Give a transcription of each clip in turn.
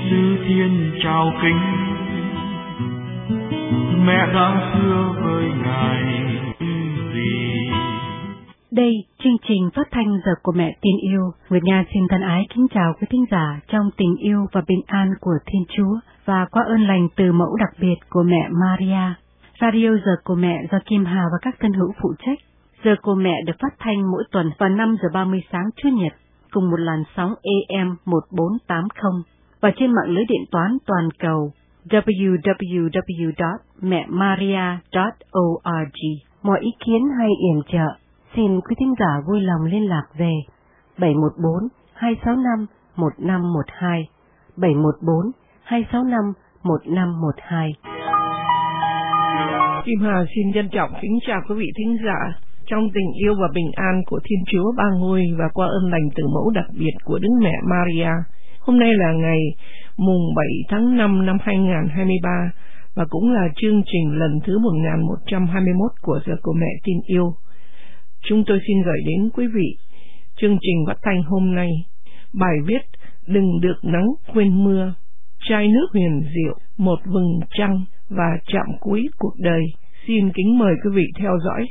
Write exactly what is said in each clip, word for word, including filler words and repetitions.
Giêsu thiên chào kính, mẹ đã xưa với Ngài gì. Đây, chương trình phát thanh Giờ của Mẹ Tin Yêu. Nguyệt Nga xin thân ái kính chào quý thính giả trong tình yêu và bình an của Thiên Chúa và qua ơn lành từ mẫu đặc biệt của mẹ Maria. Radio Giờ của Mẹ do Kim Hà và các thân hữu phụ trách. Giờ của Mẹ được phát thanh mỗi tuần vào năm giờ ba mươi sáng Chủ nhật cùng một làn sóng A M một bốn tám không và trên mạng lưới điện toán toàn cầu w w w chấm mẹ maria chấm org. Mọi ý kiến hay yểm trợ xin quý thính giả vui lòng liên lạc về bảy một bốn hai sáu năm một năm một hai, bảy một bốn hai sáu năm một năm một hai. Kim Hà xin trân trọng kính chào quý vị thính giả trong tình yêu và bình an của Thiên Chúa Ba Ngôi và qua ơn lành từ mẫu đặc biệt của Đức Mẹ Maria. Hôm nay là ngày mùng bảy tháng năm năm hai nghìn không trăm hai mươi ba và cũng là chương trình lần thứ một nghìn một trăm hai mươi mốt của Giờ của Mẹ Tin Yêu. Chúng tôi xin gửi đến quý vị chương trình phát thanh hôm nay bài viết Đừng được nắng quên mưa, chai nước huyền diệu, một vầng trăng và chạm cuối cuộc đời. Xin kính mời quý vị theo dõi.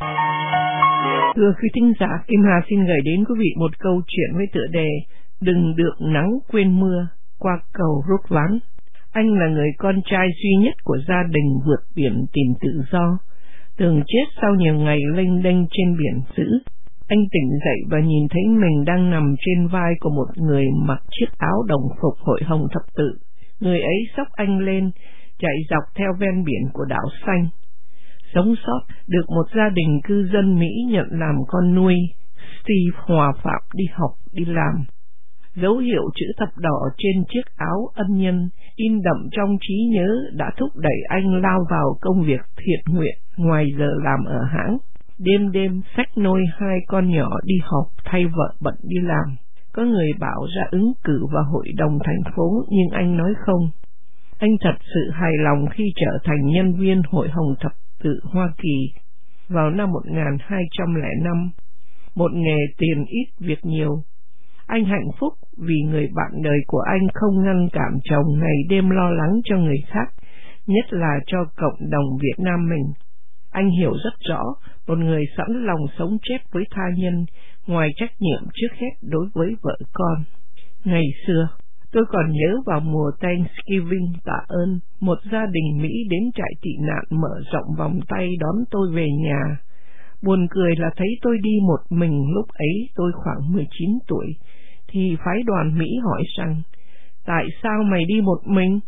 Thưa quý thính giả, Kim Hà xin gửi đến quý vị một câu chuyện với tựa đề Đừng được nắng quên mưa qua cầu Rút Ván. Anh là người con trai duy nhất của gia đình vượt biển tìm tự do, tưởng chết sau nhiều ngày lênh đênh trên biển dữ. Anh tỉnh dậy và nhìn thấy mình đang nằm trên vai của một người mặc chiếc áo đồng phục Hội Hồng Thập Tự. Người ấy xốc anh lên, chạy dọc theo ven biển của đảo xanh. Sống sót được một gia đình cư dân Mỹ nhận làm con nuôi. Steve hòa phạm đi học, đi làm. Dấu hiệu chữ thập đỏ trên chiếc áo ân nhân in đậm trong trí nhớ đã thúc đẩy anh lao vào công việc thiện nguyện ngoài giờ làm ở hãng. Đêm đêm xách nôi hai con nhỏ đi học thay vợ bận đi làm. Có người bảo ra ứng cử vào hội đồng thành phố nhưng anh nói không. Anh thật sự hài lòng khi trở thành nhân viên Hội Hồng Thập Tự Hoa Kỳ vào năm một nghìn hai trăm lẻ năm. Một nghề tiền ít việc nhiều. Anh hạnh phúc vì người bạn đời của anh không ngăn cản chồng ngày đêm lo lắng cho người khác, nhất là cho cộng đồng Việt Nam mình. Anh hiểu rất rõ, một người sẵn lòng sống chết với tha nhân, ngoài trách nhiệm trước hết đối với vợ con. Ngày xưa, tôi còn nhớ vào mùa Thanksgiving tạ ơn, một gia đình Mỹ đến trại tị nạn mở rộng vòng tay đón tôi về nhà. Buồn cười là thấy tôi đi một mình lúc ấy tôi khoảng mười chín tuổi, thì phái đoàn Mỹ hỏi rằng, tại sao mày đi một mình?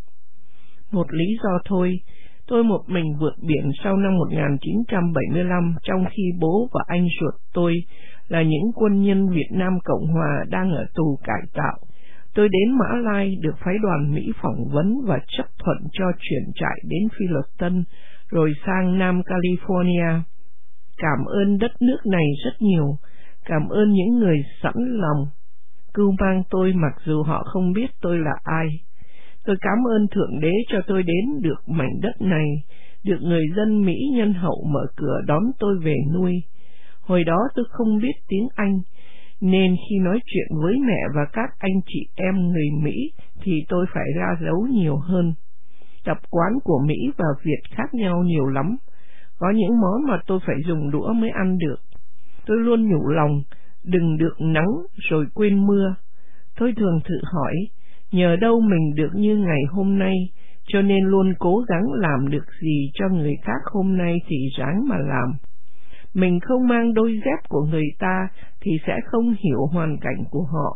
Một lý do thôi, tôi một mình vượt biển sau năm một nghìn chín trăm bảy mươi lăm trong khi bố và anh ruột tôi là những quân nhân Việt Nam Cộng Hòa đang ở tù cải tạo. Tôi đến Mã Lai được phái đoàn Mỹ phỏng vấn và chấp thuận cho chuyển trại đến Philistin rồi sang Nam California. Cảm ơn đất nước này rất nhiều, cảm ơn những người sẵn lòng cưu mang tôi mặc dù họ không biết tôi là ai. Tôi cảm ơn Thượng Đế cho tôi đến được mảnh đất này, được người dân Mỹ nhân hậu mở cửa đón tôi về nuôi. Hồi đó tôi không biết tiếng Anh, nên khi nói chuyện với mẹ và các anh chị em người Mỹ thì tôi phải ra dấu nhiều hơn. Tập quán của Mỹ và Việt khác nhau nhiều lắm. Có những món mà tôi phải dùng đũa mới ăn được. Tôi luôn nhủ lòng, đừng được nắng rồi quên mưa. Tôi thường tự hỏi, nhờ đâu mình được như ngày hôm nay, cho nên luôn cố gắng làm được gì cho người khác hôm nay thì ráng mà làm. Mình không mang đôi dép của người ta thì sẽ không hiểu hoàn cảnh của họ.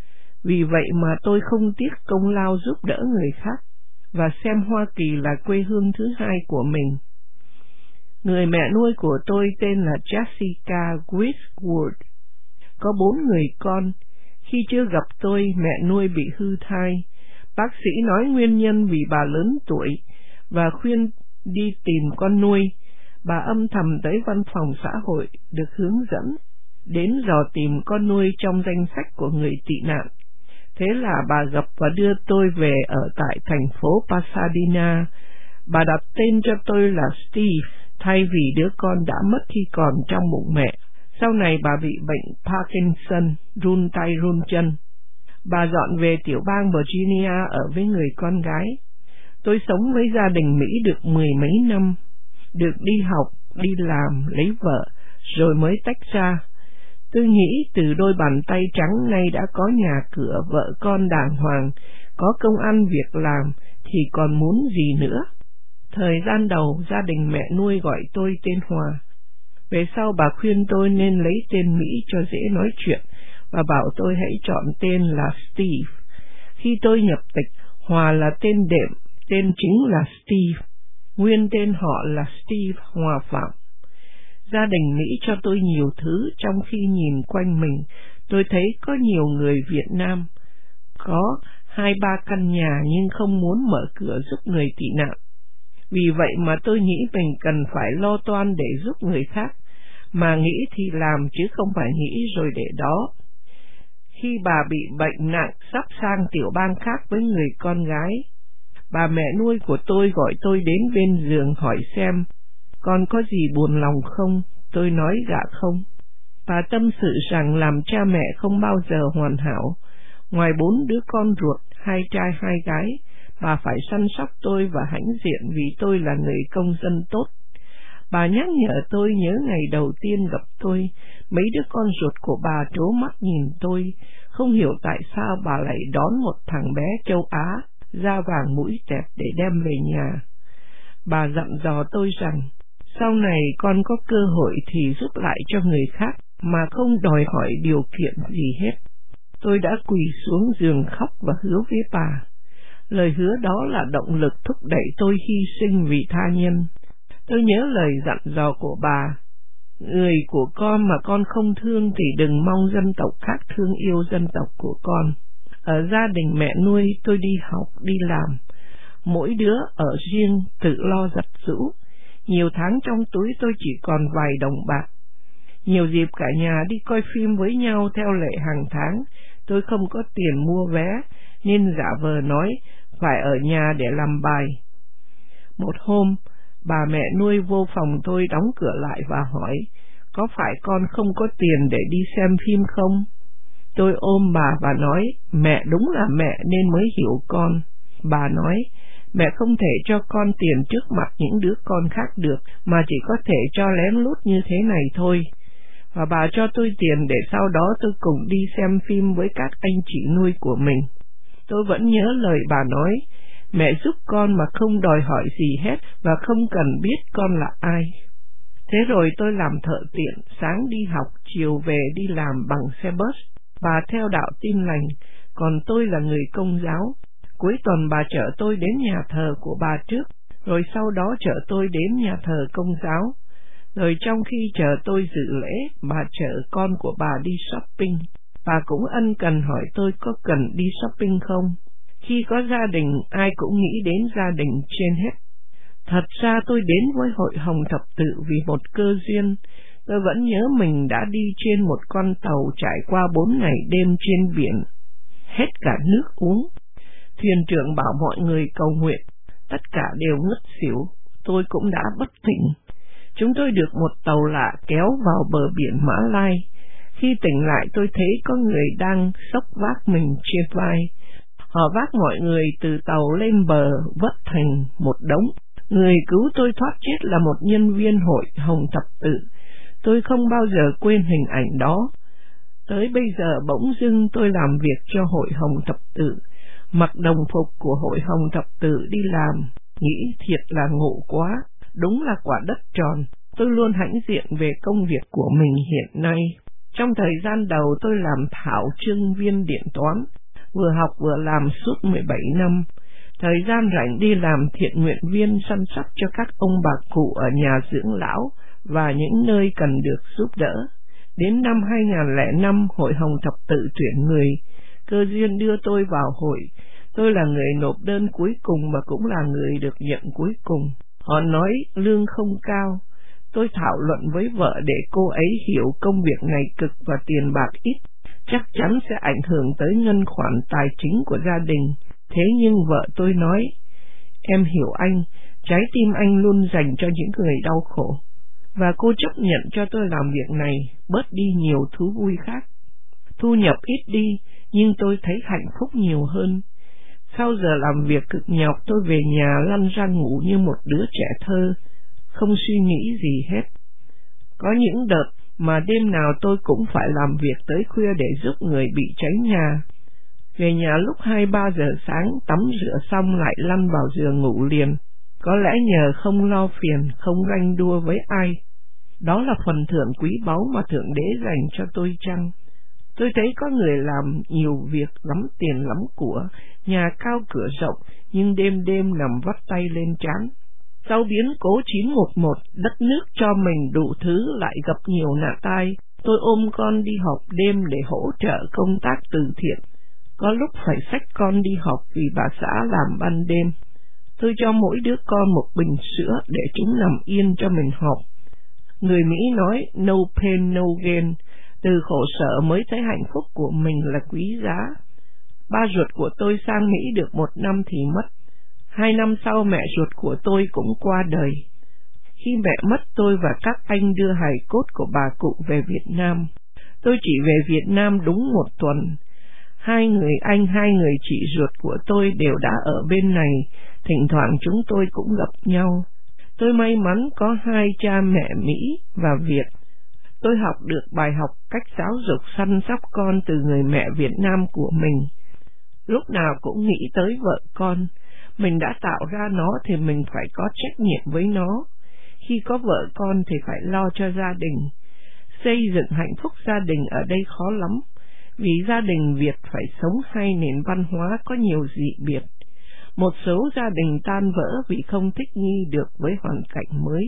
Vì vậy mà tôi không tiếc công lao giúp đỡ người khác, và xem Hoa Kỳ là quê hương thứ hai của mình. Người mẹ nuôi của tôi tên là Jessica Whitwood. Có bốn người con. Khi chưa gặp tôi, mẹ nuôi bị hư thai. Bác sĩ nói nguyên nhân vì bà lớn tuổi và khuyên đi tìm con nuôi. Bà âm thầm tới văn phòng xã hội được hướng dẫn đến dò tìm con nuôi trong danh sách của người tị nạn. Thế là bà gặp và đưa tôi về ở tại thành phố Pasadena. Bà đặt tên cho tôi là Steve, thay vì đứa con đã mất khi còn trong bụng mẹ. Sau này bà bị bệnh Parkinson, run tay run chân. Bà dọn về tiểu bang Virginia ở với người con gái. Tôi sống với gia đình Mỹ được mười mấy năm, được đi học, đi làm, lấy vợ, rồi mới tách ra. Tôi nghĩ từ đôi bàn tay trắng nay đã có nhà cửa, vợ con đàng hoàng, có công ăn việc làm, thì còn muốn gì nữa. Thời gian đầu, gia đình mẹ nuôi gọi tôi tên Hòa. Về sau bà khuyên tôi nên lấy tên Mỹ cho dễ nói chuyện, và bảo tôi hãy chọn tên là Steve. Khi tôi nhập tịch, Hòa là tên đệm, tên chính là Steve. Nguyên tên họ là Steve Hòa Phạm. Gia đình Mỹ cho tôi nhiều thứ, trong khi nhìn quanh mình, tôi thấy có nhiều người Việt Nam có hai ba căn nhà nhưng không muốn mở cửa giúp người tị nạn. Vì vậy mà tôi nghĩ mình cần phải lo toan để giúp người khác, mà nghĩ thì làm chứ không phải nghĩ rồi để đó. Khi bà bị bệnh nặng sắp sang tiểu bang khác với người con gái, bà mẹ nuôi của tôi gọi tôi đến bên giường hỏi xem con có gì buồn lòng không. Tôi nói dạ không. Bà tâm sự rằng làm cha mẹ không bao giờ hoàn hảo. Ngoài bốn đứa con ruột, hai trai hai gái, bà phải săn sóc tôi và hãnh diện vì tôi là người công dân tốt. Bà nhắc nhở tôi nhớ ngày đầu tiên gặp tôi, mấy đứa con ruột của bà trố mắt nhìn tôi, không hiểu tại sao bà lại đón một thằng bé châu Á, da vàng mũi tẹt để đem về nhà. Bà dặn dò tôi rằng, sau này con có cơ hội thì giúp lại cho người khác, mà không đòi hỏi điều kiện gì hết. Tôi đã quỳ xuống giường khóc và hứa với bà. Lời hứa đó là động lực thúc đẩy tôi hy sinh vì tha nhân. Tôi nhớ lời dặn dò của bà, người của con mà con không thương thì đừng mong dân tộc khác thương yêu dân tộc của con. Ở gia đình mẹ nuôi tôi đi học, đi làm, mỗi đứa ở riêng tự lo giặt giũ. Nhiều tháng trong túi tôi chỉ còn vài đồng bạc. Nhiều dịp cả nhà đi coi phim với nhau theo lệ hàng tháng, tôi không có tiền mua vé, nên giả vờ nói phải ở nhà để làm bài. Một hôm, bà mẹ nuôi vô phòng tôi đóng cửa lại và hỏi, có phải con không có tiền để đi xem phim không? Tôi ôm bà và nói, mẹ đúng là mẹ nên mới hiểu con. Bà nói, mẹ không thể cho con tiền trước mặt những đứa con khác được, mà chỉ có thể cho lén lút như thế này thôi. Và bà cho tôi tiền để sau đó tôi cùng đi xem phim với các anh chị nuôi của mình. Tôi vẫn nhớ lời bà nói, mẹ giúp con mà không đòi hỏi gì hết và không cần biết con là ai. Thế rồi tôi làm thợ tiện, sáng đi học, chiều về đi làm bằng xe bus. Bà theo đạo Tin Lành, còn tôi là người Công giáo. Cuối tuần bà chở tôi đến nhà thờ của bà trước, rồi sau đó chở tôi đến nhà thờ Công giáo. Rồi trong khi chờ tôi dự lễ, bà chở con của bà đi shopping. Bà cũng ân cần hỏi tôi có cần đi shopping không. Khi có gia đình, ai cũng nghĩ đến gia đình trên hết. Thật ra tôi đến với Hội Hồng Thập Tự vì một cơ duyên. Tôi vẫn nhớ mình đã đi trên một con tàu trải qua bốn ngày đêm trên biển, hết cả nước uống. Thuyền trưởng bảo mọi người cầu nguyện, tất cả đều ngất xỉu, tôi cũng đã bất tỉnh. Chúng tôi được một tàu lạ kéo vào bờ biển Mã Lai. Khi tỉnh lại tôi thấy có người đang xốc vác mình trên vai. Họ vác mọi người từ tàu lên bờ vất thành một đống. Người cứu tôi thoát chết là một nhân viên Hội Hồng Thập Tự. Tôi không bao giờ quên hình ảnh đó. Tới bây giờ bỗng dưng tôi làm việc cho Hội Hồng Thập Tự, mặc đồng phục của Hội Hồng Thập Tự đi làm, nghĩ thiệt là ngộ quá, đúng là quả đất tròn. Tôi luôn hãnh diện về công việc của mình hiện nay. Trong thời gian đầu tôi làm thạo trưng viên điện toán, vừa học vừa làm suốt mười bảy năm. Thời gian rảnh đi làm thiện nguyện viên săn sóc cho các ông bà cụ ở nhà dưỡng lão và những nơi cần được giúp đỡ. Đến năm hai nghìn không trăm lẻ năm, Hội Hồng Thập Tự tuyển người. Cơ duyên đưa tôi vào hội. Tôi là người nộp đơn cuối cùng và cũng là người được nhận cuối cùng. Họ nói lương không cao. Tôi thảo luận với vợ để cô ấy hiểu công việc này cực và tiền bạc ít, chắc chắn sẽ ảnh hưởng tới ngân khoản tài chính của gia đình. Thế nhưng vợ tôi nói, em hiểu anh, trái tim anh luôn dành cho những người đau khổ. Và cô chấp nhận cho tôi làm việc này, bớt đi nhiều thú vui khác. Thu nhập ít đi, nhưng tôi thấy hạnh phúc nhiều hơn. Sau giờ làm việc cực nhọc, tôi về nhà lăn ra ngủ như một đứa trẻ thơ, không suy nghĩ gì hết. Có những đợt mà đêm nào tôi cũng phải làm việc tới khuya để giúp người bị cháy nhà. Về nhà lúc hai ba giờ sáng, tắm rửa xong lại lăn vào giường ngủ liền. Có lẽ nhờ không lo phiền, không ganh đua với ai. Đó là phần thưởng quý báu mà Thượng Đế dành cho tôi chăng? Tôi thấy có người làm nhiều việc, lắm tiền lắm của, nhà cao cửa rộng, nhưng đêm đêm nằm vắt tay lên trán. Sau biến cố chín một một, đất nước cho mình đủ thứ lại gặp nhiều nạn tai. Tôi ôm con đi học đêm để hỗ trợ công tác từ thiện. Có lúc phải xách con đi học vì bà xã làm ban đêm. Tôi cho mỗi đứa con một bình sữa để chúng nằm yên cho mình học. Người Mỹ nói no pain no gain, từ khổ sở mới thấy hạnh phúc của mình là quý giá. Ba ruột của tôi sang Mỹ được một năm thì mất. Hai năm sau mẹ ruột của tôi cũng qua đời. Khi mẹ mất, tôi và các anh đưa hài cốt của bà cụ về Việt Nam. Tôi chỉ về Việt Nam đúng một tuần. Hai người anh, hai người chị ruột của tôi đều đã ở bên này, thỉnh thoảng chúng tôi cũng gặp nhau. Tôi may mắn có hai cha mẹ Mỹ và Việt. Tôi học được bài học cách giáo dục săn sóc con từ người mẹ Việt Nam của mình. Lúc nào cũng nghĩ tới vợ con. Mình đã tạo ra nó thì mình phải có trách nhiệm với nó. Khi có vợ con thì phải lo cho gia đình. Xây dựng hạnh phúc gia đình ở đây khó lắm, vì gia đình Việt phải sống hai nền văn hóa có nhiều dị biệt. Một số gia đình tan vỡ vì không thích nghi được với hoàn cảnh mới.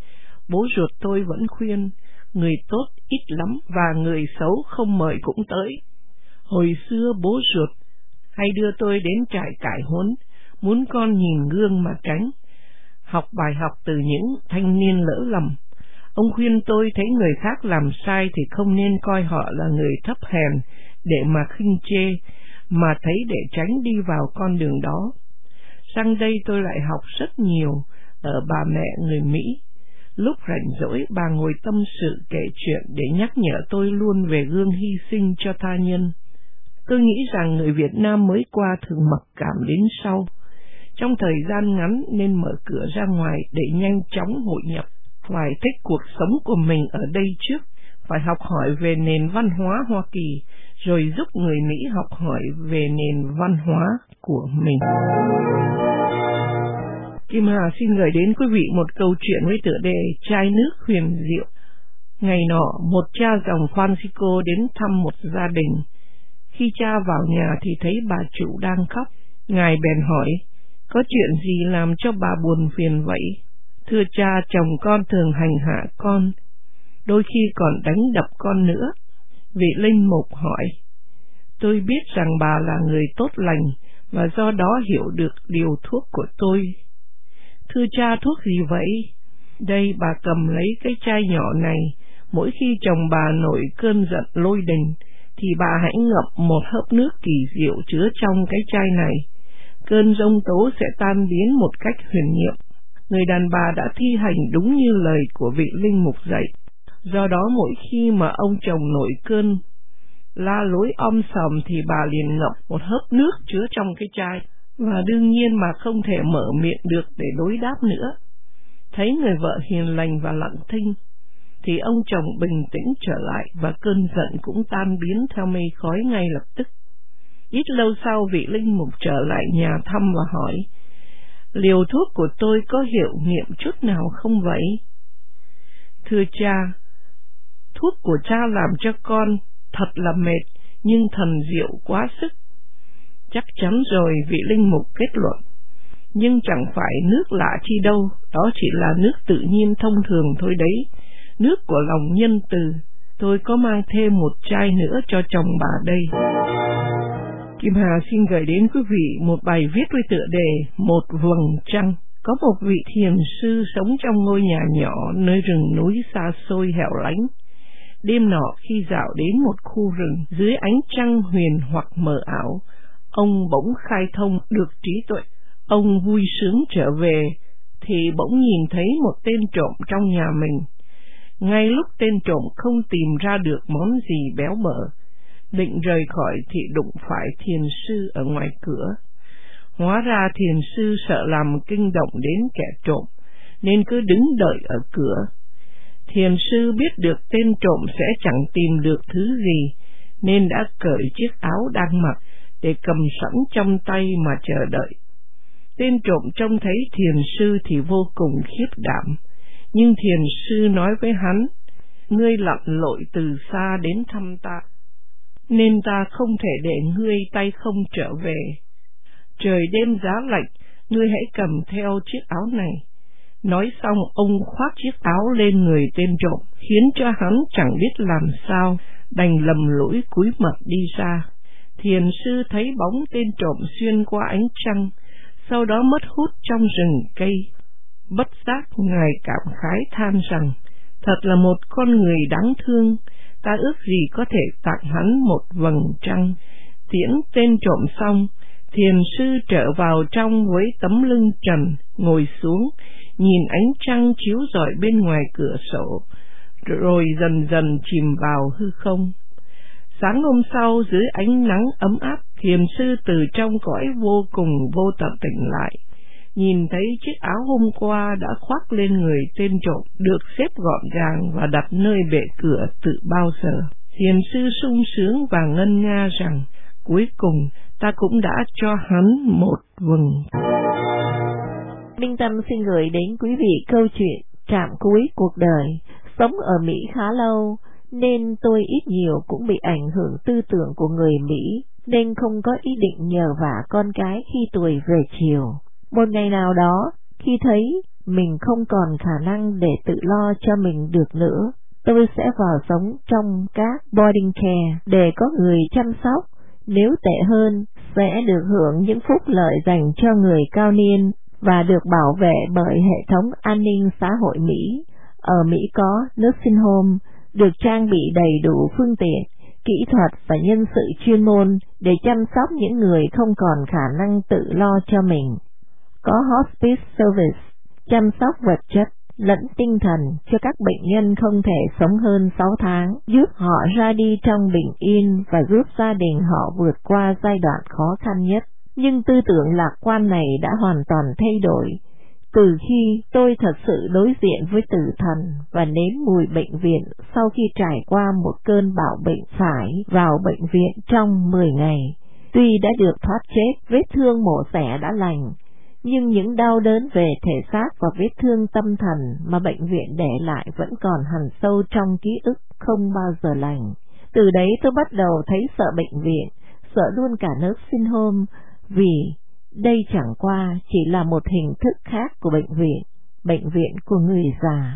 Bố ruột tôi vẫn khuyên, người tốt ít lắm và người xấu không mời cũng tới. Hồi xưa bố ruột hay đưa tôi đến trại cải huấn, muốn con nhìn gương mà tránh, học bài học từ những thanh niên lỡ lầm. Ông khuyên tôi thấy người khác làm sai thì không nên coi họ là người thấp hèn để mà khinh chê, mà thấy để tránh đi vào con đường đó. Sang đây tôi lại học rất nhiều ở bà mẹ người Mỹ. Lúc rảnh rỗi bà ngồi tâm sự kể chuyện để nhắc nhở tôi luôn về gương hy sinh cho tha nhân. Tôi nghĩ rằng người Việt Nam mới qua thường mặc cảm đến sau. Trong thời gian ngắn nên mở cửa ra ngoài để nhanh chóng hội nhập. Phải thích cuộc sống của mình ở đây trước, phải học hỏi về nền văn hóa Hoa Kỳ, rồi giúp người Mỹ học hỏi về nền văn hóa của mình. Kim Hà xin gửi đến quý vị một câu chuyện với tựa đề Chai nước huyền diệu. Ngày nọ, một cha dòng Francisco đến thăm một gia đình. Khi cha vào nhà thì thấy bà chủ đang khóc. Ngài bèn hỏi, có chuyện gì làm cho bà buồn phiền vậy? Thưa cha, chồng con thường hành hạ con, đôi khi còn đánh đập con nữa. Vị linh mục hỏi, tôi biết rằng bà là người tốt lành và do đó hiểu được liều thuốc của tôi. Thưa cha, thuốc gì vậy? Đây, bà cầm lấy cái chai nhỏ này, mỗi khi chồng bà nổi cơn giận lôi đình, thì bà hãy ngậm một hớp nước kỳ diệu chứa trong cái chai này. Cơn giông tố sẽ tan biến một cách huyền nhiệm. Người đàn bà đã thi hành đúng như lời của vị linh mục dạy. Do đó mỗi khi mà ông chồng nổi cơn la lối om sòm thì bà liền ngậm một hớp nước chứa trong cái chai, và đương nhiên mà không thể mở miệng được để đối đáp nữa. Thấy người vợ hiền lành và lặng thinh, thì ông chồng bình tĩnh trở lại và cơn giận cũng tan biến theo mây khói ngay lập tức. Ít lâu sau, vị linh mục trở lại nhà thăm và hỏi, liều thuốc của tôi có hiệu nghiệm chút nào không vậy? Thưa cha, thuốc của cha làm cho con thật là mệt, nhưng thần diệu quá sức. Chắc chắn rồi, vị linh mục kết luận. Nhưng chẳng phải nước lạ chi đâu, đó chỉ là nước tự nhiên thông thường thôi đấy, nước của lòng nhân từ. Tôi có mang thêm một chai nữa cho chồng bà đây. Kim Hà xin gửi đến quý vị một bài viết với tựa đề Một vầng trăng. Có một vị thiền sư sống trong ngôi nhà nhỏ nơi rừng núi xa xôi hẻo lánh. Đêm nọ khi dạo đến một khu rừng dưới ánh trăng huyền hoặc mờ ảo, ông bỗng khai thông được trí tuệ. Ông vui sướng trở về thì bỗng nhìn thấy một tên trộm trong nhà mình. Ngay lúc tên trộm không tìm ra được món gì béo bở, Định rời khỏi thì đụng phải thiền sư ở ngoài cửa. Hóa ra thiền sư sợ làm kinh động đến kẻ trộm, nên cứ đứng đợi ở cửa. Thiền sư biết được tên trộm sẽ chẳng tìm được thứ gì, nên đã cởi chiếc áo đang mặc để cầm sẵn trong tay mà chờ đợi. Tên trộm trông thấy thiền sư thì vô cùng khiếp đảm, nhưng thiền sư nói với hắn: ngươi lặn lội từ xa đến thăm ta, nên ta không thể để ngươi tay không trở về. Trời đêm giá lạnh, ngươi hãy cầm theo chiếc áo này. Nói xong, ông khoác chiếc áo lên người tên trộm, khiến cho hắn chẳng biết làm sao, đành lầm lũi cúi mặt đi ra. Thiền sư thấy bóng tên trộm xuyên qua ánh trăng, sau đó mất hút trong rừng cây. Bất giác ngài cảm khái than rằng, thật là một con người đáng thương, ta ước gì có thể tặng hắn một vầng trăng. Tiễn tên trộm xong, thiền sư trở vào trong với tấm lưng trần, ngồi xuống, nhìn ánh trăng chiếu rọi bên ngoài cửa sổ, rồi dần dần chìm vào hư không. Sáng hôm sau, dưới ánh nắng ấm áp, thiền sư từ trong cõi vô cùng vô tận tỉnh lại, nhìn thấy chiếc áo hôm qua đã khoác lên người tên trộm được xếp gọn gàng và đặt nơi bệ cửa từ bao giờ. Thiền sư sung sướng và ngân nga rằng, cuối cùng ta cũng đã cho hắn một vầng. Minh Tâm xin gửi đến quý vị câu chuyện Trạm cuối cuộc đời. Sống ở Mỹ khá lâu, nên tôi ít nhiều cũng bị ảnh hưởng tư tưởng của người Mỹ, nên không có ý định nhờ vả con cái khi tuổi về chiều. Một ngày nào đó, khi thấy mình không còn khả năng để tự lo cho mình được nữa, tôi sẽ vào sống trong các boarding care để có người chăm sóc. Nếu tệ hơn, sẽ được hưởng những phúc lợi dành cho người cao niên và được bảo vệ bởi hệ thống an ninh xã hội Mỹ. Ở Mỹ có nursing home, được trang bị đầy đủ phương tiện, kỹ thuật và nhân sự chuyên môn để chăm sóc những người không còn khả năng tự lo cho mình. Có hospice service, chăm sóc vật chất lẫn tinh thần cho các bệnh nhân không thể sống hơn sáu tháng, giúp họ ra đi trong bình yên và giúp gia đình họ vượt qua giai đoạn khó khăn nhất. Nhưng tư tưởng lạc quan này đã hoàn toàn thay đổi từ khi tôi thật sự đối diện với tử thần và nếm mùi bệnh viện sau khi trải qua một cơn bạo bệnh phải vào bệnh viện trong mười ngày. Tuy đã được thoát chết, vết thương mổ xẻ đã lành, nhưng những đau đớn về thể xác và vết thương tâm thần mà bệnh viện để lại vẫn còn hằn sâu trong ký ức không bao giờ lành. Từ đấy tôi bắt đầu thấy sợ bệnh viện, sợ luôn cả nursing home, vì đây chẳng qua chỉ là một hình thức khác của bệnh viện, bệnh viện của người già.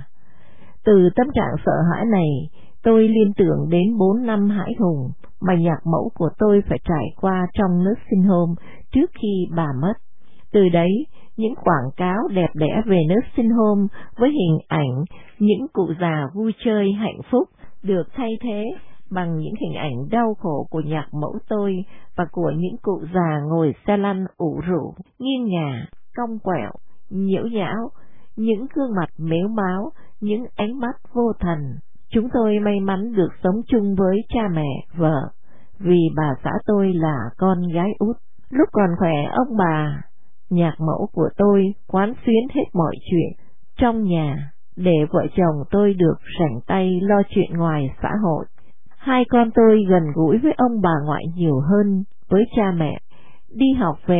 Từ tâm trạng sợ hãi này, tôi liên tưởng đến bốn năm hãi hùng mà nhạc mẫu của tôi phải trải qua trong nursing home trước khi bà mất. Từ đấy, những quảng cáo đẹp đẽ về nursing home với hình ảnh những cụ già vui chơi hạnh phúc được thay thế bằng những hình ảnh đau khổ của nhạc mẫu tôi và của những cụ già ngồi xe lăn ủ rũ, nghiêng ngả, cong quẹo, nhiễu nhão, những gương mặt mếu máo, những ánh mắt vô thần. Chúng tôi may mắn được sống chung với cha mẹ, vợ, vì bà xã tôi là con gái út. Lúc còn khỏe, ông bà, nhạc mẫu của tôi quán xuyến hết mọi chuyện trong nhà để vợ chồng tôi được rảnh tay lo chuyện ngoài xã hội. Hai con tôi gần gũi với ông bà ngoại nhiều hơn với cha mẹ. Đi học về,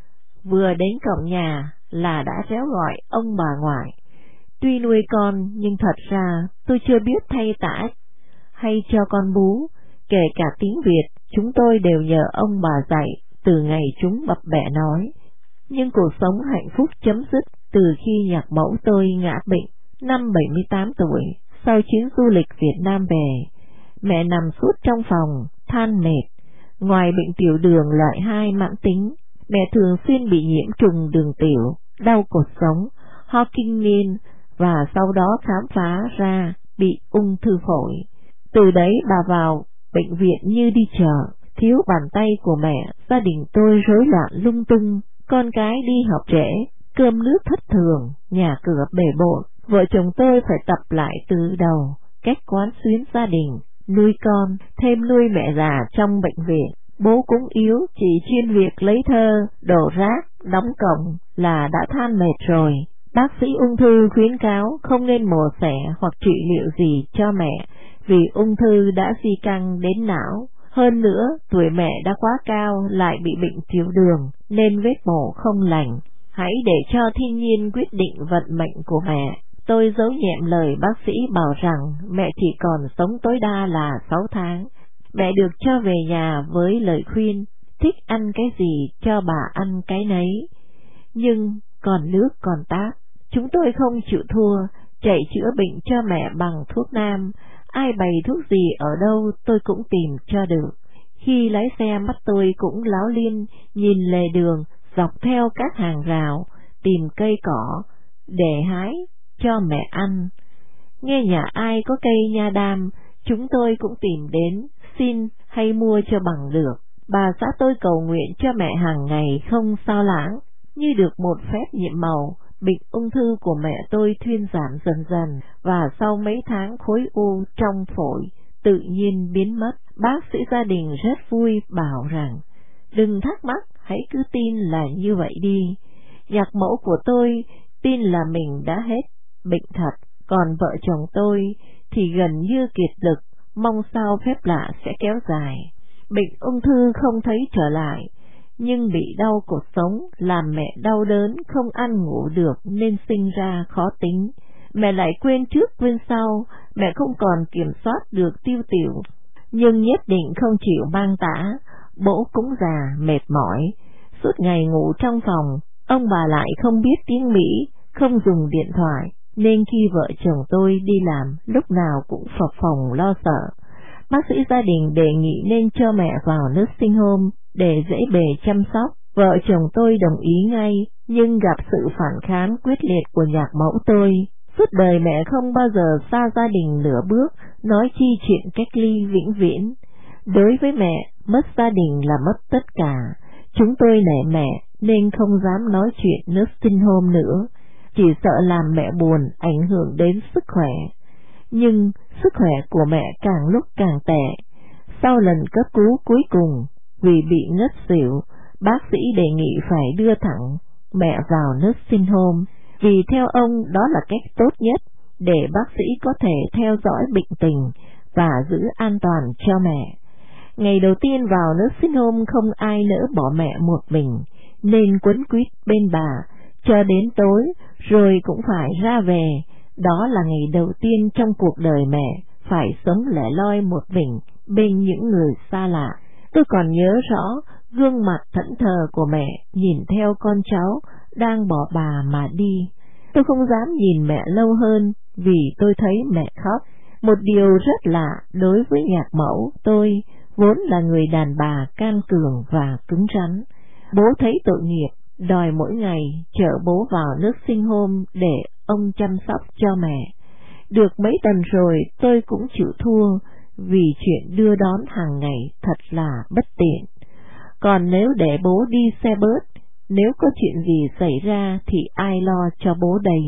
vừa đến cổng nhà là đã réo gọi ông bà ngoại. Tuy nuôi con nhưng thật ra tôi chưa biết thay tã hay cho con bú, kể cả tiếng Việt chúng tôi đều nhờ ông bà dạy từ ngày chúng bập bẹ nói. Nhưng cuộc sống hạnh phúc chấm dứt từ khi nhạc mẫu tôi ngã bệnh năm bảy mươi tám tuổi sau chuyến du lịch Việt Nam về. Mẹ nằm suốt trong phòng, than mệt. Ngoài bệnh tiểu đường loại hai mãn tính, mẹ thường xuyên bị nhiễm trùng đường tiểu, đau cột sống, ho kinh niên và sau đó khám phá ra bị ung thư phổi. Từ đấy bà vào bệnh viện như đi chợ, thiếu bàn tay của mẹ, gia đình tôi rối loạn lung tung, con cái đi học trễ, cơm nước thất thường, nhà cửa bể bộn. Vợ chồng tôi phải tập lại từ đầu cách quán xuyến gia đình, nuôi con, thêm nuôi mẹ già trong bệnh viện. Bố cũng yếu, chỉ chuyên việc lấy thơ, đổ rác, đóng cổng là đã than mệt rồi. Bác sĩ ung thư khuyến cáo không nên mổ xẻ hoặc trị liệu gì cho mẹ, vì ung thư đã di căn đến não. Hơn nữa, tuổi mẹ đã quá cao lại bị bệnh tiểu đường, nên vết mổ không lành. Hãy để cho thiên nhiên quyết định vận mệnh của mẹ. Tôi giấu nhẹm lời bác sĩ bảo rằng mẹ chỉ còn sống tối đa là sáu tháng. Mẹ được cho về nhà với lời khuyên, thích ăn cái gì cho bà ăn cái nấy. Nhưng còn nước còn tát, chúng tôi không chịu thua, chạy chữa bệnh cho mẹ bằng thuốc nam. Ai bày thuốc gì ở đâu tôi cũng tìm cho được. Khi lái xe mắt tôi cũng láo liên, nhìn lề đường, dọc theo các hàng rào, tìm cây cỏ để hái cho mẹ ăn. Nghe nhà ai có cây nha đam, chúng tôi cũng tìm đến, xin hay mua cho bằng được. Bà xã tôi cầu nguyện cho mẹ hàng ngày không sao lãng. Như được một phép nhiệm màu, bệnh ung thư của mẹ tôi thuyên giảm dần dần, và sau mấy tháng khối u trong phổi tự nhiên biến mất. Bác sĩ gia đình rất vui, bảo rằng đừng thắc mắc, hãy cứ tin là như vậy đi. Nhạc mẫu của tôi tin là mình đã hết bệnh thật, còn vợ chồng tôi thì gần như kiệt lực, mong sao phép lạ sẽ kéo dài. Bệnh ung thư không thấy trở lại, nhưng bị đau cột sống, làm mẹ đau đớn, không ăn ngủ được nên sinh ra khó tính. Mẹ lại quên trước quên sau, mẹ không còn kiểm soát được tiêu tiểu, nhưng nhất định không chịu mang tã. Bố cũng già, mệt mỏi, suốt ngày ngủ trong phòng. Ông bà lại không biết tiếng Mỹ, không dùng điện thoại, nên khi vợ chồng tôi đi làm, lúc nào cũng phập phồng lo sợ. Bác sĩ gia đình đề nghị nên cho mẹ vào nursing home để dễ bề chăm sóc. Vợ chồng tôi đồng ý ngay, nhưng gặp sự phản kháng quyết liệt của nhạc mẫu tôi. Suốt đời mẹ không bao giờ xa gia đình nửa bước, nói chi chuyện cách ly vĩnh viễn. Đối với mẹ, mất gia đình là mất tất cả. Chúng tôi nể mẹ nên không dám nói chuyện nursing home nữa, chỉ sợ làm mẹ buồn, ảnh hưởng đến sức khỏe. Nhưng sức khỏe của mẹ càng lúc càng tệ. Sau lần cấp cứu cuối cùng, vì bị ngất xỉu, bác sĩ đề nghị phải đưa thẳng mẹ vào nursing home, vì theo ông đó là cách tốt nhất để bác sĩ có thể theo dõi bệnh tình và giữ an toàn cho mẹ. Ngày đầu tiên vào nursing home không ai nỡ bỏ mẹ một mình, nên quấn quýt bên bà cho đến tối, rồi cũng phải ra về. Đó là ngày đầu tiên trong cuộc đời mẹ phải sống lẻ loi một mình bên những người xa lạ. Tôi còn nhớ rõ gương mặt thẫn thờ của mẹ nhìn theo con cháu đang bỏ bà mà đi. Tôi không dám nhìn mẹ lâu hơn vì tôi thấy mẹ khóc. Một điều rất lạ đối với nhạc mẫu tôi, vốn là người đàn bà can cường và cứng rắn. Bố thấy tội nghiệp, đòi mỗi ngày chở bố vào nursing home để ông chăm sóc cho mẹ. Được mấy tuần rồi tôi cũng chịu thua, vì chuyện đưa đón hàng ngày thật là bất tiện. Còn nếu để bố đi xe bus, nếu có chuyện gì xảy ra thì ai lo cho bố đây?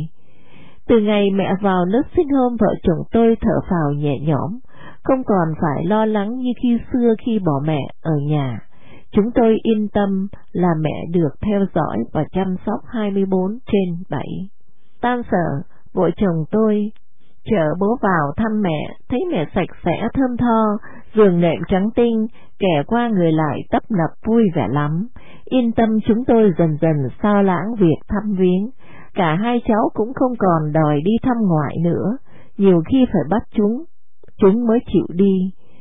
Từ ngày mẹ vào nursing home, vợ chồng tôi thở phào nhẹ nhõm, không còn phải lo lắng như khi xưa khi bỏ mẹ ở nhà. Chúng tôi yên tâm là mẹ được theo dõi và chăm sóc hai mươi bốn trên bảy. Tan sở, vợ chồng tôi chở bố vào thăm mẹ, thấy mẹ sạch sẽ thơm tho, giường nệm trắng tinh, kẻ qua người lại tấp nập vui vẻ lắm. Yên tâm, chúng tôi dần dần sao lãng việc thăm viếng. Cả hai cháu cũng không còn đòi đi thăm ngoại nữa, nhiều khi phải bắt chúng, chúng mới chịu đi.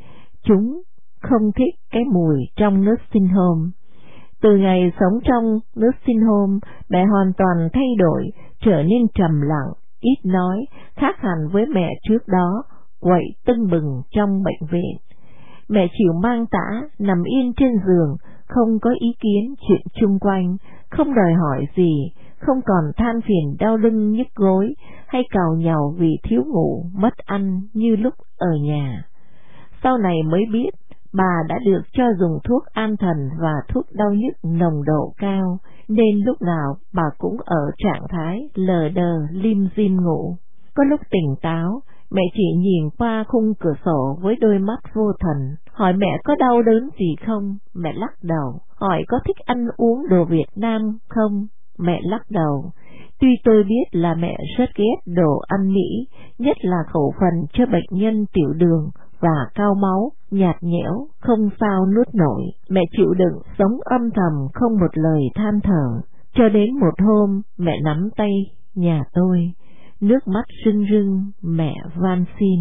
Chúng không thích cái mùi trong nursing home. Từ ngày sống trong nursing home, mẹ hoàn toàn thay đổi, trở nên trầm lặng, ít nói, khác hẳn với mẹ trước đó, quậy tưng bừng trong bệnh viện. Mẹ chịu mang tã, nằm yên trên giường, không có ý kiến chuyện chung quanh, không đòi hỏi gì, không còn than phiền đau lưng nhức gối, hay càu nhàu vì thiếu ngủ, mất ăn như lúc ở nhà. Sau này mới biết, bà đã được cho dùng thuốc an thần và thuốc đau nhức nồng độ cao, nên lúc nào bà cũng ở trạng thái lờ đờ lim dim ngủ. Có lúc tỉnh táo, Mẹ chỉ nhìn qua khung cửa sổ với đôi mắt vô thần, hỏi mẹ có đau đớn gì không, mẹ lắc đầu. Hỏi có thích ăn uống đồ Việt Nam không, mẹ lắc đầu. Tuy tôi biết là mẹ rất ghét đồ ăn Mỹ, nhất là khẩu phần cho bệnh nhân tiểu đường và cao máu, nhạt nhẽo, không sao nuốt nổi, mẹ chịu đựng sống âm thầm không một lời than thở. Cho đến một hôm, mẹ nắm tay nhà tôi, nước mắt rưng rưng, mẹ van xin.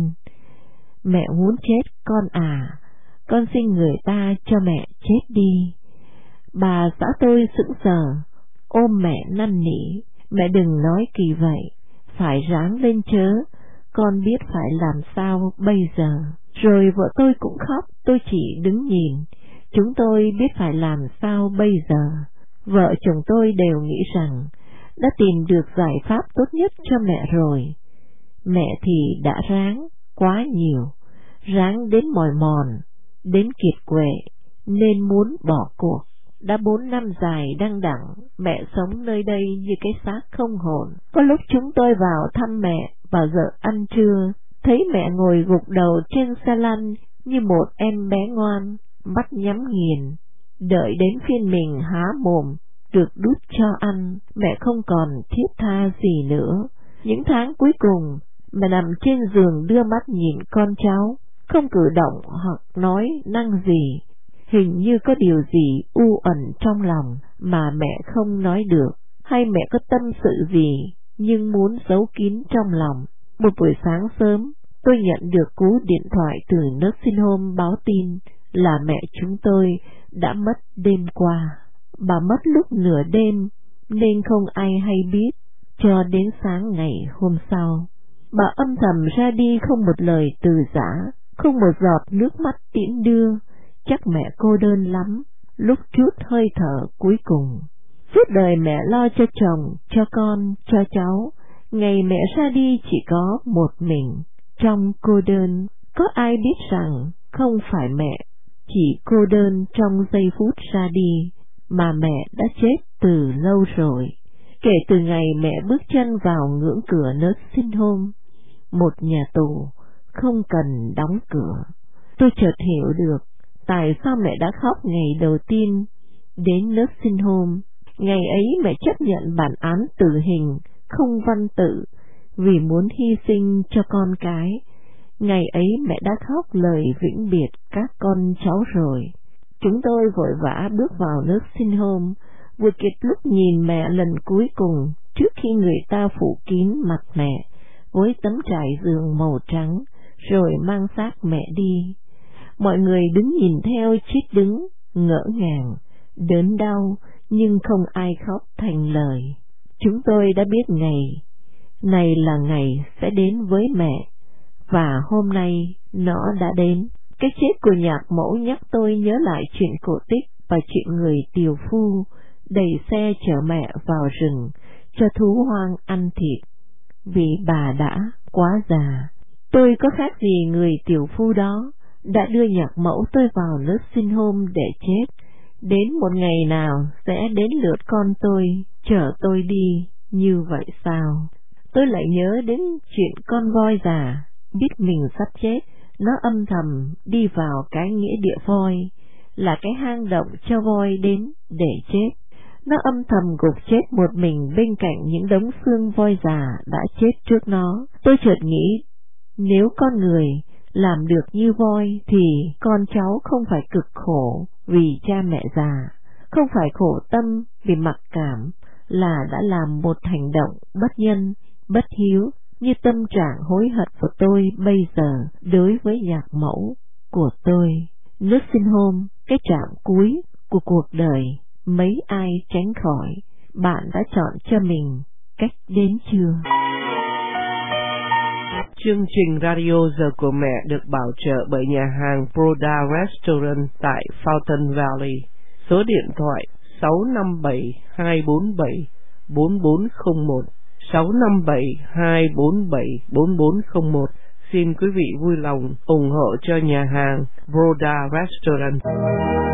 Mẹ muốn chết con à, con xin người ta cho mẹ chết đi. Bà xã tôi sững sờ, ôm mẹ năn nỉ, mẹ đừng nói kỳ vậy, phải ráng lên chớ, con biết phải làm sao bây giờ. Rồi vợ tôi cũng khóc, tôi chỉ đứng nhìn, chúng tôi biết phải làm sao bây giờ. Vợ chồng tôi đều nghĩ rằng đã tìm được giải pháp tốt nhất cho mẹ rồi. Mẹ thì đã ráng quá nhiều, ráng đến mỏi mòn, đến kiệt quệ, nên muốn bỏ cuộc. Đã bốn năm dài đăng đẳng, mẹ sống nơi đây như cái xác không hồn. Có lúc chúng tôi vào thăm mẹ vào giờ ăn trưa, thấy mẹ ngồi gục đầu trên xe lăn như một em bé ngoan, mắt nhắm nghiền, đợi đến phiên mình há mồm, được đút cho ăn. Mẹ không còn thiết tha gì nữa. Những tháng cuối cùng, mẹ nằm trên giường đưa mắt nhìn con cháu, không cử động hoặc nói năng gì. Hình như có điều gì u ẩn trong lòng mà mẹ không nói được, hay mẹ có tâm sự gì nhưng muốn giấu kín trong lòng. Một buổi sáng sớm, tôi nhận được cú điện thoại từ nursing home báo tin là mẹ chúng tôi đã mất đêm qua. Bà mất lúc nửa đêm nên không ai hay biết cho đến sáng ngày hôm sau. Bà âm thầm ra đi không một lời từ giã, không một giọt nước mắt tiễn đưa. Chắc mẹ cô đơn lắm, lúc chút hơi thở cuối cùng. Suốt đời mẹ lo cho chồng, cho con, cho cháu. Ngày mẹ ra đi chỉ có một mình. Trong cô đơn, có ai biết rằng không phải mẹ chỉ cô đơn trong giây phút ra đi, mà mẹ đã chết từ lâu rồi. Kể từ ngày mẹ bước chân vào ngưỡng cửa nursing home, một nhà tù không cần đóng cửa, tôi chợt hiểu được tại sao mẹ đã khóc ngày đầu tiên đến nursing home. Ngày ấy mẹ chấp nhận bản án tử hình không văn tự vì muốn hy sinh cho con cái. Ngày ấy mẹ đã khóc lời vĩnh biệt các con cháu rồi. Chúng tôi vội vã bước vào nursing home, vừa kịp lúc nhìn mẹ lần cuối cùng trước khi người ta phủ kín mặt mẹ với tấm trải giường màu trắng rồi mang xác mẹ đi. Mọi người đứng nhìn theo chết đứng, ngỡ ngàng, đớn đau, nhưng không ai khóc thành lời. Chúng tôi đã biết ngày này là ngày sẽ đến với mẹ, và hôm nay nó đã đến. Cái chết của nhạc mẫu nhắc tôi nhớ lại chuyện cổ tích và chuyện người tiều phu đẩy xe chở mẹ vào rừng cho thú hoang ăn thịt, vì bà đã quá già. Tôi có khác gì người tiều phu đó đã đưa nhạc mẫu tôi vào nursing home để chết. Đến một ngày nào sẽ đến lượt con tôi chở tôi đi như vậy sao? Tôi lại nhớ đến chuyện con voi già biết mình sắp chết, nó âm thầm đi vào cái nghĩa địa voi, là cái hang động cho voi đến để chết. Nó âm thầm gục chết một mình bên cạnh những đống xương voi già đã chết trước nó. Tôi chợt nghĩ, nếu con người làm được như voi thì con cháu không phải cực khổ vì cha mẹ già, không phải khổ tâm vì mặc cảm là đã làm một hành động bất nhân, bất hiếu, như tâm trạng hối hận của tôi bây giờ đối với nhạc mẫu của tôi. Nursing home, cái trạm cuối của cuộc đời, mấy ai tránh khỏi. Bạn đã chọn cho mình cách đến chưa? Chương trình Radio Giờ của Mẹ được bảo trợ bởi nhà hàng Broda Restaurant tại Fountain Valley. Số điện thoại sáu năm bảy hai bốn bảy bốn bốn không một, sáu năm bảy hai bốn bảy bốn bốn không một. Xin quý vị vui lòng ủng hộ cho nhà hàng Broda Restaurant.